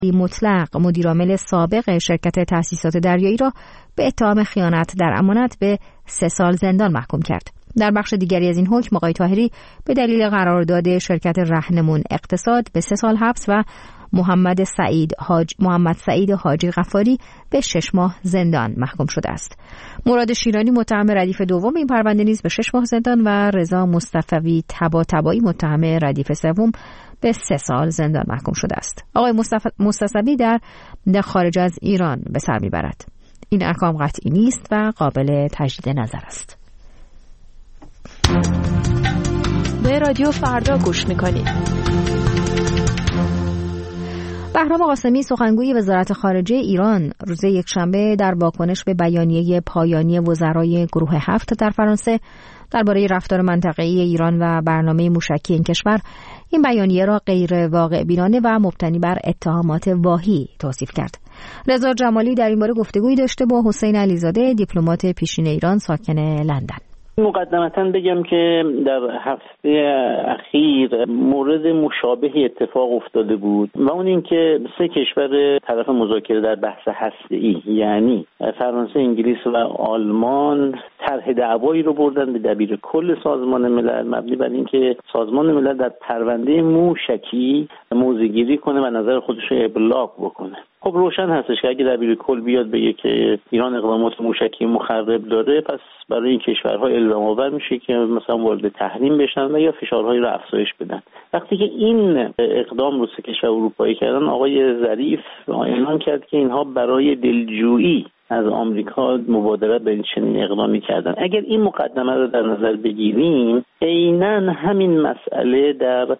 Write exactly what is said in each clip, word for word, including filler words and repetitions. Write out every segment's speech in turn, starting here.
مطلق مدیرعامل سابق شرکت تأسیسات دریایی را به اتهام خیانت در امانت به سه سال زندان محکوم کرد. در بخش دیگری از این حکم آقای طاهری به دلیل قرارداد شرکت رهنمون اقتصاد به سه سال حبس و محمد سعید حاج محمد سعید حاجی غفاری به شش ماه زندان محکوم شده است. مراد شیرانی متهم ردیف دوم این پرونده نیز به شش ماه زندان و رضا مصطفی طباطبایی متهم ردیف سوم به سه سال زندان محکوم شده است. آقای مصطفی در در خارج از ایران به سر میبرد. این احکام قطعی نیست و قابل تجدید نظر است. به رادیو فردا گوش میکنید. بهرام قاسمی سخنگوی وزارت خارجه ایران روز یکشنبه در واکنش به بیانیه پایانی وزرای گروه هفت در فرانسه درباره رفتار منطقه‌ای ایران و برنامه موشکی این کشور این بیانیه را غیر واقع بینانه و مبتنی بر اتهامات واهی توصیف کرد. رضا جمالی در این باره گفتگویی داشته با حسین علیزاده دیپلمات پیشین ایران ساکن لندن. مقدمتاً بگم که در هفته اخیر مورد مشابهی اتفاق افتاده بود و اون این که سه کشور طرف مذاکره در بحث هسته‌ای یعنی فرانسه، انگلیس و آلمان طرح دعوایی رو بردن به دبیر کل سازمان ملل مبنی بر اینکه سازمان ملل در پرونده موشکی موضع‌گیری کنه و نظر خودش رو ابلاغ بکنه. خب روشن هستش که اگه دبیر کل بیاد بگه که ایران اقدامات موشکی مخرب داره، پس برای این کشورها الزام آور میشه که مثلا وارد تحریم بشن و یا فشارهایی رو افزایش بدن. وقتی که این اقدام رو سه کشور اروپایی کردن، آقای ظریف اعلام کرد که اینها برای دلجویی از آمریکا مبادرت به این چنین اقدامی کردن. اگر این مقدمه رو در نظر بگیریم، عیناً همین مسئله در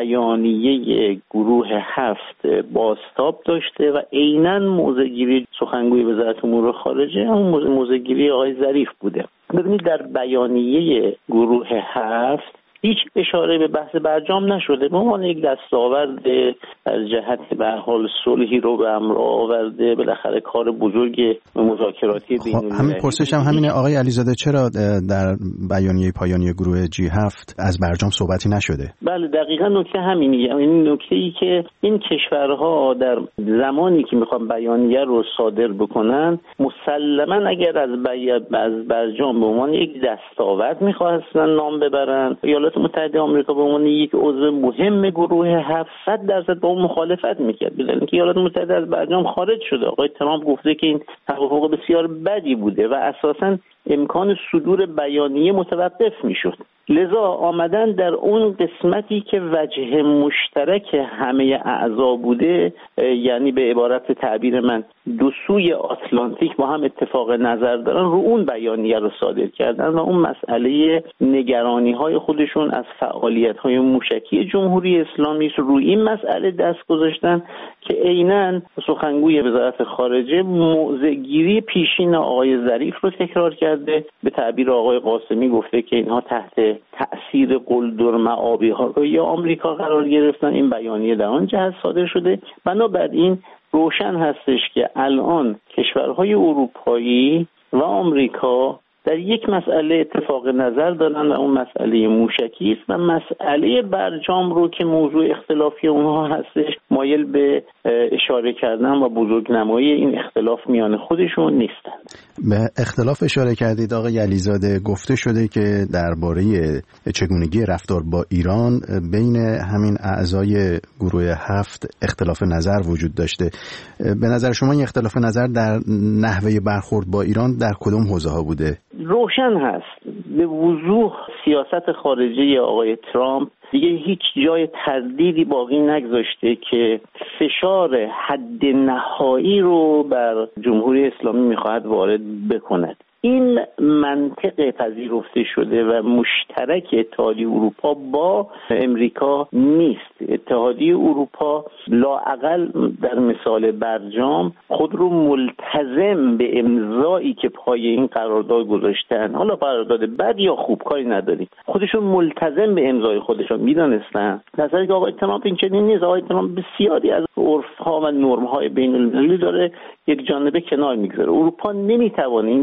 بیانیه گروه هفت بازتاب داشته و عیناً موضع‌گیری سخنگوی وزارت امور خارجه همون موضع‌گیری آقای ظریف بوده. ببینید در بیانیه گروه هفت هیچ اشاره به بحث برجام نشده. به عنوان یک دستاورد در جهت به حال صلحی رو به همراه آورده، بالاخره کار بزرگ مذاکراتی بین المللی. همین پرسشم همینه آقای علیزاده، چرا در بیانیه پایانی گروه جی هفت از برجام صحبتی نشده؟ بله دقیقاً نکته همینه. این نکته‌ای که این کشورها در زمانی که میخوان بیانیه رو صادر بکنن، مسلماً اگر از از برجام به عنوان یک دستاورد میخواستن نام ببرن، ایالات متحده آمریکا به عنوان یک عضو مهم گروه هفتصد درصد با اون مخالفت میکرد. بدون اینکه ایالات متحده از برجام خارج شده، آقای ترامپ گفته که این توافق بسیار بدی بوده و اساساً امکان صدور بیانیه متوقف میشد. لذا آمدن در اون قسمتی که وجه مشترک همه اعضا بوده، یعنی به عبارت تعبیر من دو سوی آتلانتیک با هم اتفاق نظر دارن، رو اون بیانیه رو صادر کردن و اون مسئله نگرانی های خودشون از فعالیت های موشکی جمهوری اسلامی روی این مسئله دست گذاشتن که عیناً سخنگوی وزارت خارجه موضع‌گیری پیشین آقای ظریف رو تکرار کرده. به تعبیر آقای قاسمی گفته که اینها تحت تأثیر قلدر معابی ها یا آمریکا قرار گرفتن. این بیانیه در آن جهت صادر شده. بنابراین روشن هستش که الان کشورهای اروپایی و آمریکا در یک مسئله اتفاق نظر دارن و اون مسئله موشکی است و مسئله برجام رو که موضوع اختلافی اونها هستش مایل به اشاره کردن و بزرگنمایی این اختلاف میان خودشون نیستن. به اختلاف اشاره کردید آقای علیزاده. گفته شده که درباره چگونگی رفتار با ایران بین همین اعضای گروه هفت اختلاف نظر وجود داشته. به نظر شما این اختلاف نظر در نحوه برخورد با ایران در کدام حوزه‌ها بوده؟ روشن هست به وضوح سیاست خارجی آقای ترامپ دیگه هیچ جای تردیدی باقی نگذاشته که فشار حد نهایی رو بر جمهوری اسلامی میخواهد وارد بکند. این منطق پذیرفته شده و مشترک اتحادیه اروپا با امریکا نیست. اتحادیه اروپا لااقل در مثال برجام خود رو ملتزم به امضایی که پای این قرارداد گذاشتن، حالا قرارداد بد یا خوب کاری نداریم، خودشون ملتزم به امضای خودشون میدونستن. در حالی که آقای ترامپ این چنین نیست. آقای ترامپ بسیاری از عرف‌ها و نرم‌های بین‌المللی داره یک جانبه کنار میگذاره. اروپا نمیتونه این رفتار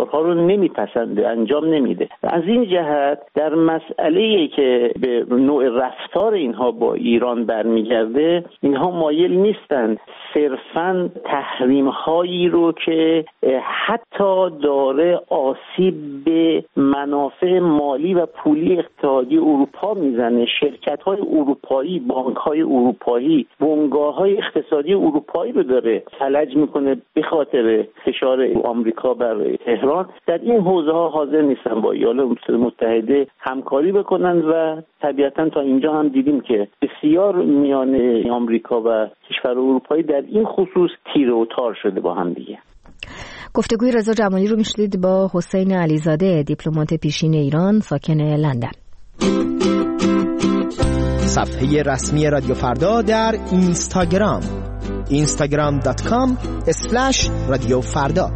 کارها رو نمیپسنده، انجام نمیده. از این جهت در مسئله‌ای که به نوع رفتار اینها با ایران برمیگرده، اینها مایل نیستند صرفاً تحریم‌هایی رو که حتی داره آسیب به منافع مالی و پولی اقتصادی اروپا میزنه، شرکت‌های اروپایی، بانک‌های اروپایی، بنگاه‌های اقتصادی اروپایی رو داره فلج میکنه به خاطر فشار آمریکا بر تهران، در این حوزه‌ها حاضر نیستن با ایالات متحده همکاری بکنن و طبیعتاً تا اینجا هم دیدیم که بسیار میان آمریکا و کشور اروپایی در این خصوص تیر و تار شده با هم دیگه. گفتگوی رضا جمالی رو میشنید با حسین علیزاده، دیپلمات پیشین ایران ساکن لندن. صفحه رسمی رادیو فردا در اینستاگرام اینستاگرام دات کام اسلش رادیو فردا.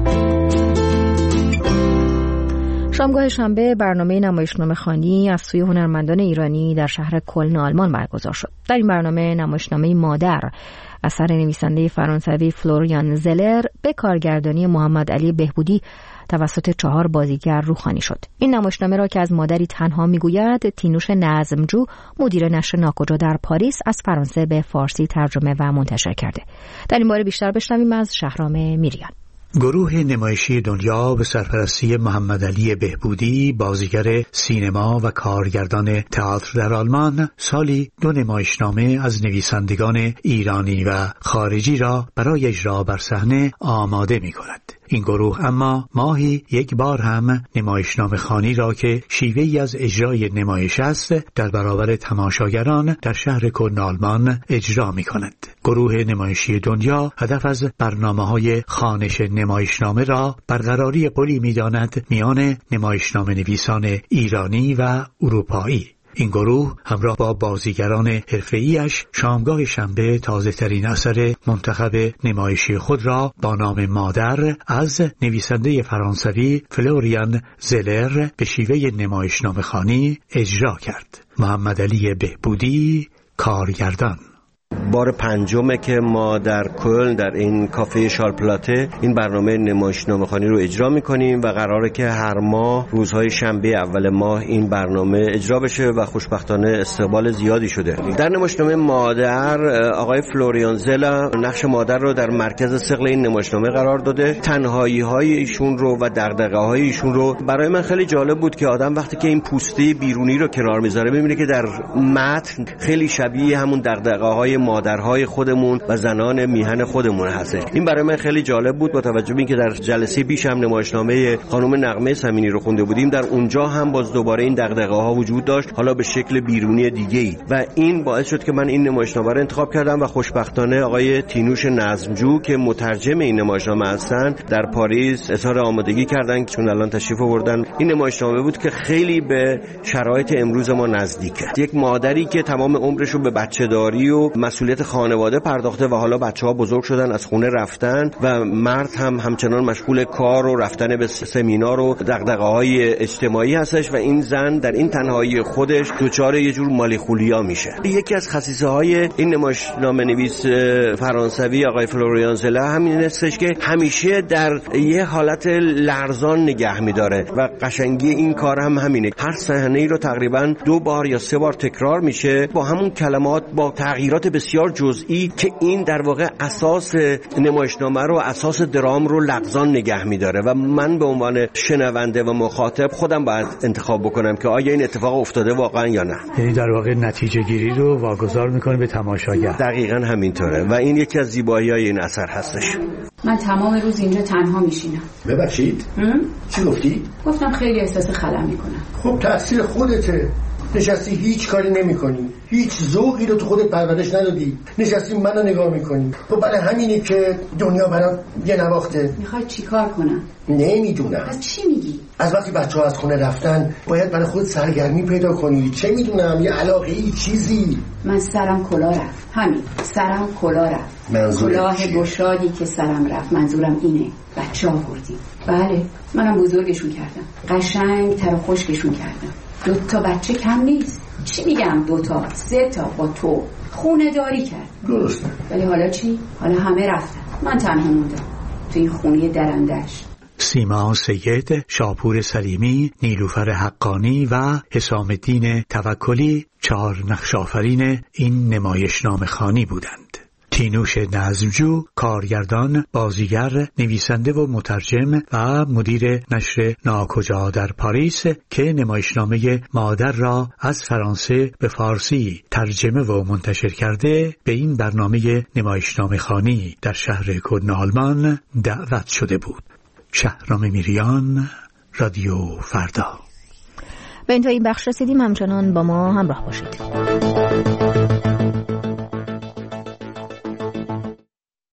شامگاه شنبه برنامه نمایشنامه خوانی از سوی هنرمندان ایرانی در شهر کلن آلمان برگزار شد. در این برنامه نمایشنامه مادر اثر نویسنده فرانسوی فلوریان زلر به کارگردانی محمد علی بهبودی توسط چهار بازیگر روخوانی شد. این نمایشنامه را که از مادری تنها میگوید، تینوش نظمجو، مدیر نشر ناکجا در پاریس، از فرانسه به فارسی ترجمه و منتشر کرده. در این باره بیشتر بشنویم از شهرام میریان. گروه نمایشی دنیا به سرپرستی محمد علی بهبودی، بازیگر سینما و کارگردان تئاتر در آلمان، سالی دو نمایشنامه از نویسندگان ایرانی و خارجی را برای اجرا بر صحنه آماده می کند. این گروه اما ماهی یک بار هم نمایشنامه خوانی را که شیوهی از اجرای نمایش است در برابر تماشاگران در شهر کلن آلمان اجرا می کند. گروه نمایشی دنیا هدف از برنامه‌های خوانش نمایشنامه را برقراری پلی می داند میان نمایشنامه نویسان ایرانی و اروپایی. این گروه همراه با بازیگران حرفه‌ای‌اش شامگاه شنبه تازه‌ترین اثر منتخب نمایشی خود را با نام مادر از نویسنده فرانسوی فلوریان زلر به شیوه نمایشنامه خوانی اجرا کرد. محمد علی بهبودی، کارگردان. بار پنجمه که ما در کلن در این کافه شارلپلاته این برنامه نمایشنامه خوانی رو اجرا میکنیم و قراره که هر ماه روزهای شنبه اول ماه این برنامه اجرا بشه و خوشبختانه استقبال زیادی شده. در نمایشنامه مادر آقای فلوریان زلا نقش مادر رو در مرکز ثقل این نمایشنامه قرار داده. تنهایی های ایشون رو و دغدغه های ایشون رو برای من خیلی جالب بود که آدم وقتی که این پوسته بیرونی رو کنار میذاره ببینه که در متن خیلی شبیه همون دغدغه های مادرهای خودمون و زنان میهن خودمون هستش. این برای من خیلی جالب بود با توجه به اینکه در جلسه پیش هم نمایشنامه خانم نغمه سمینی رو خونده بودیم، در اونجا هم باز دوباره این دغدغه ها وجود داشت، حالا به شکل بیرونی دیگه‌ای، و این باعث شد که من این نمایشنامه رو انتخاب کردم و خوشبختانه آقای تینوش نظمجو که مترجم این نمایشنامه هستن در پاریس اظهار آمادگی کردن چون الان تشریف آوردن. این نمایشنامه بود که خیلی به شرایط امروز ما نزدیکه. یک مادری که تمام عمرش رو به بچه‌داری و مسئولیت خانواده پرداخته و حالا بچه‌ها بزرگ شدن، از خونه رفتن و مرد هم همچنان مشغول کار و رفتن به سمینار و دغدغه‌های اجتماعی هستش و این زن در این تنهایی خودش دچار یه جور مالیخولیا میشه. یکی از خصیصه‌های این نمایشنامه نویس فرانسوی آقای فلوریان زلا همین هستش که همیشه در یه حالت لرزان نگه می‌داره و قشنگی این کار هم همینه. هر صحنه‌ای رو تقریباً دو بار یا سه بار تکرار میشه با همون کلمات، با تغییرات بسیار جزئی که این در واقع اساس نمایشنامه رو، اساس درام رو لغزان نگه می‌داره و من به عنوان شنونده و مخاطب خودم باید انتخاب بکنم که آیا این اتفاق افتاده واقعا یا نه. یعنی در واقع نتیجه گیری رو واگذار می‌کنه به تماشاگر. دقیقاً همینطوره و این یکی از زیبایی‌های این اثر هستش. من تمام روز اینجا تنها میشینم. ببخشید؟ چی گفتی؟ گفتم خیلی احساس خلا میکنم. خب تقصیر خودته. نشستی هیچ کاری نمی کنی، هیچ ذوقی رو تو خودت پرورش ندادی، نشستی منو نگاه میکنی. خب برای همینه که دنیا برام یه نواخته. میخوای چی کار کنم؟ نمیدونم. از چی میگی؟ از وقتی بچه ها از خونه رفتن باید برای خود سرگرمی پیدا کنی، چه میدونم، یه علاقه ای چیزی. من سرم کلا رفت، همین سرم کلا رفت. کلاه گشادی که سرم رفت منظورم اینه. بچه ها بردیم. بله منم بزرگشون کردم، قشنگ تر و خشکشون کردم. دو تا بچه کم نیست. چی میگم دو تا سه تا با تو خونه داری کرد. درسته. ولی حالا چی؟ حالا همه رفتن، من تنها موندم تو این خونه درندش. سیما سید، شاپور سلیمی، نیلوفر حقانی و حسام الدین توکلی چهار نقش آفرین این نمایشنامه خوانی بودند. تینوش نظمجو، کارگردان، بازیگر، نویسنده و مترجم و مدیر نشر ناکجا در پاریس که نمایشنامه مادر را از فرانسه به فارسی ترجمه و منتشر کرده، به این برنامه نمایشنامه خوانی در شهر کلن آلمان دعوت شده بود. شهرام میریان، رادیو فردا. به انتهای این بخش رسیدیم، همچنان با ما همراه باشید.